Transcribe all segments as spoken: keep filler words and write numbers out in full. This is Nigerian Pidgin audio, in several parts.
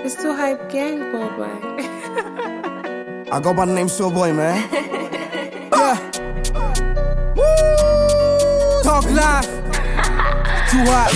It's too hype gang, worldwide. I go by the name Showboy, man. Yeah. Woo! Talk live. Too hot.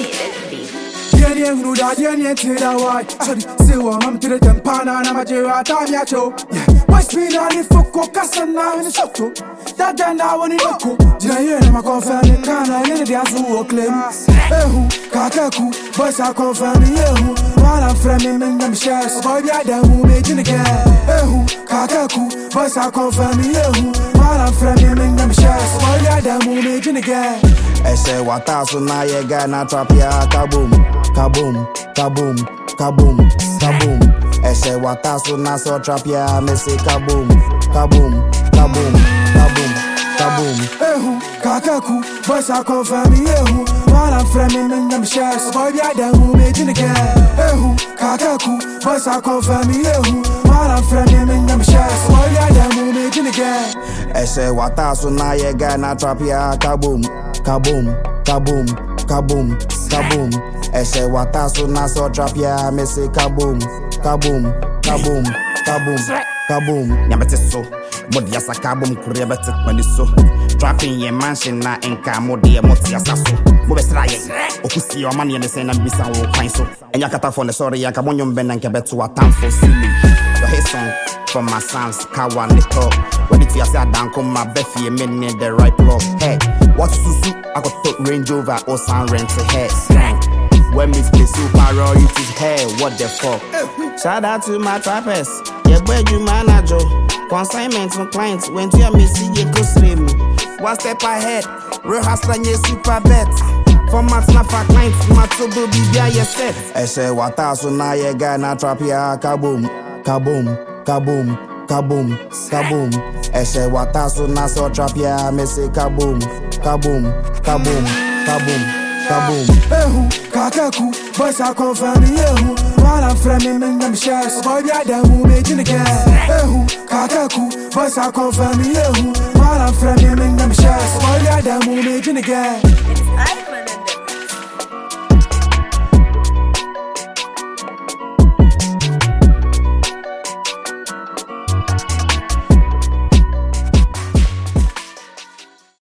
Yeah, yeah, who da, yeah, yeah, till da why? Sorry, say one, I'm to the tempana, na majera, time ya cho. Yeah, what's been on the fuck, cassa now in the soto. That then now on the loco. Yeah, yeah, I'm a confirm, the canna, in the azu, claim. Eh, who, Kakaku, boys are confirming, eh, who, while I'm framing, and them shares. Boy, yeah, them who made in the game. Eh, who, Kakaku, boys are confirming, eh, who, while I'm framing, and them shares. Boy, yeah, them who made in the game. I say, what else na ye gana trap ya kaboom, kaboom, kaboom, kaboom, kaboom. I say, what else na so trap ya me say kaboom, kaboom, kaboom, kaboom, kaboom. Ehu, Kakaku, boys are confirming, ehu, while I'm framing in them shares. Boy, yeah, them who made in the game. Ehu, Kakaku, boys are confirming, ehu, while I'm framing in them shares. Boy, yeah, them who made in the game. I say, what else na ye gana trap ya kaboom. Kaboom, kaboom, kaboom, kaboom. I say what else na so trap ya me say kaboom, kaboom, kaboom, kaboom, kaboom. Nyamete so, modi asa kaboom kure betet mani so. Trapping ye mansion na enka modi e moti asa so. Mo be sra ye, okusi o man ye ne say na bisa wo kwan so. Enya kata for ne sorry yanka monyo mbe na nke beto atam for silly. Your hit song from my sons, Kawa the top. When it's say down come my Beffy men in the right block. Hey, what's Susu? I got top Range Rover or San Rent to head. Slang. When me play super royalties, hey, what the fuck? Shout out to my trappers. Yeah, boy, you manager. Consignments on clients. When you me see you go stream. One step ahead. Real hustler, you super bet. For my snapper clients, my trouble be there, you set. I say, what else na ye gana trap ya kaboom, kaboom, kaboom, kaboom, kaboom. I say, what else na so trap ya me say kaboom, kaboom, kaboom, kaboom, kaboom. Ehu, Kakaku, boys are confirming, ehu, while I'm framing in them shares. Boy, yeah, them who made in the game. Ehu, Kakaku, boys are confirming, ehu, while I'm framing in them shares. Boy, yeah, them who made in the game.